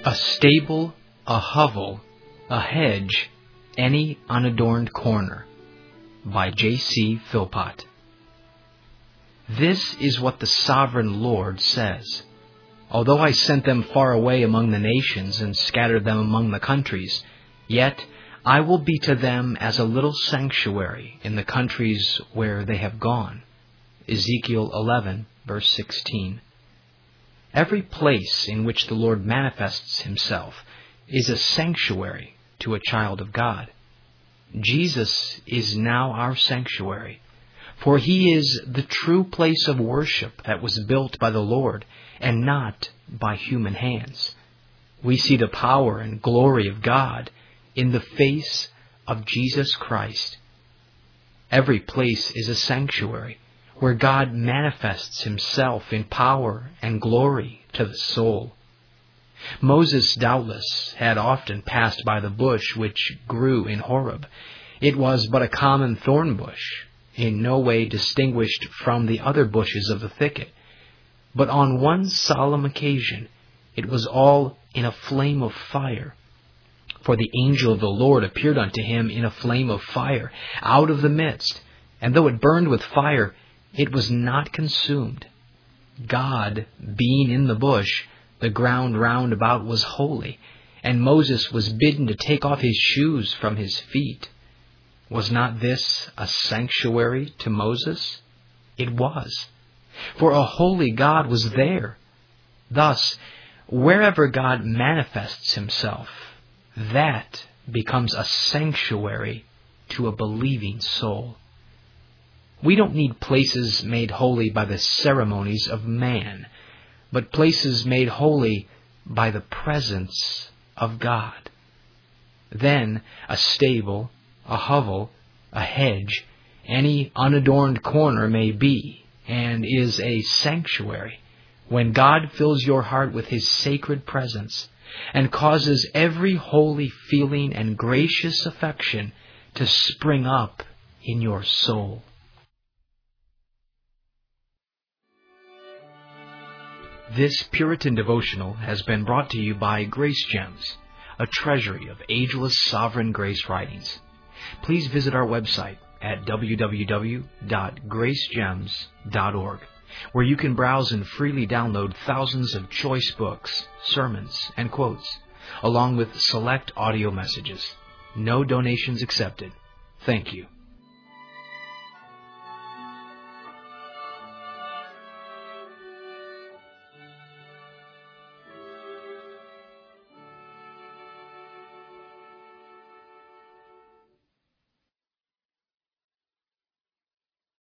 A stable, a hovel, a hedge, any unadorned corner. By J.C. Philpott. This is what the sovereign Lord says. Although I sent them far away among the nations and scattered them among the countries, yet I will be to them as a little sanctuary in the countries where they have gone. Ezekiel 11, verse 16. Every place in which the Lord manifests himself is a sanctuary to a child of God. Jesus is now our sanctuary, for he is the true place of worship that was built by the Lord and not by human hands. We see the power and glory of God in the face of Jesus Christ. Every place is a sanctuary where God manifests himself in power and glory to the soul. Moses doubtless had often passed by the bush which grew in Horeb. It was but a common thorn bush, in no way distinguished from the other bushes of the thicket. But on one solemn occasion it was all in a flame of fire. For the angel of the Lord appeared unto him in a flame of fire out of the midst, and though it burned with fire, it was not consumed. God being in the bush, the ground round about was holy, and Moses was bidden to take off his shoes from his feet. Was not this a sanctuary to Moses? It was, for a holy God was there. Thus, wherever God manifests himself, that becomes a sanctuary to a believing soul. We don't need places made holy by the ceremonies of man, but places made holy by the presence of God. Then a stable, a hovel, a hedge, any unadorned corner may be, and is a sanctuary, when God fills your heart with his sacred presence and causes every holy feeling and gracious affection to spring up in your soul. This Puritan devotional has been brought to you by Grace Gems, a treasury of ageless sovereign grace writings. Please visit our website at www.gracegems.org, where you can browse and freely download thousands of choice books, sermons, and quotes, along with select audio messages. No donations accepted. Thank you.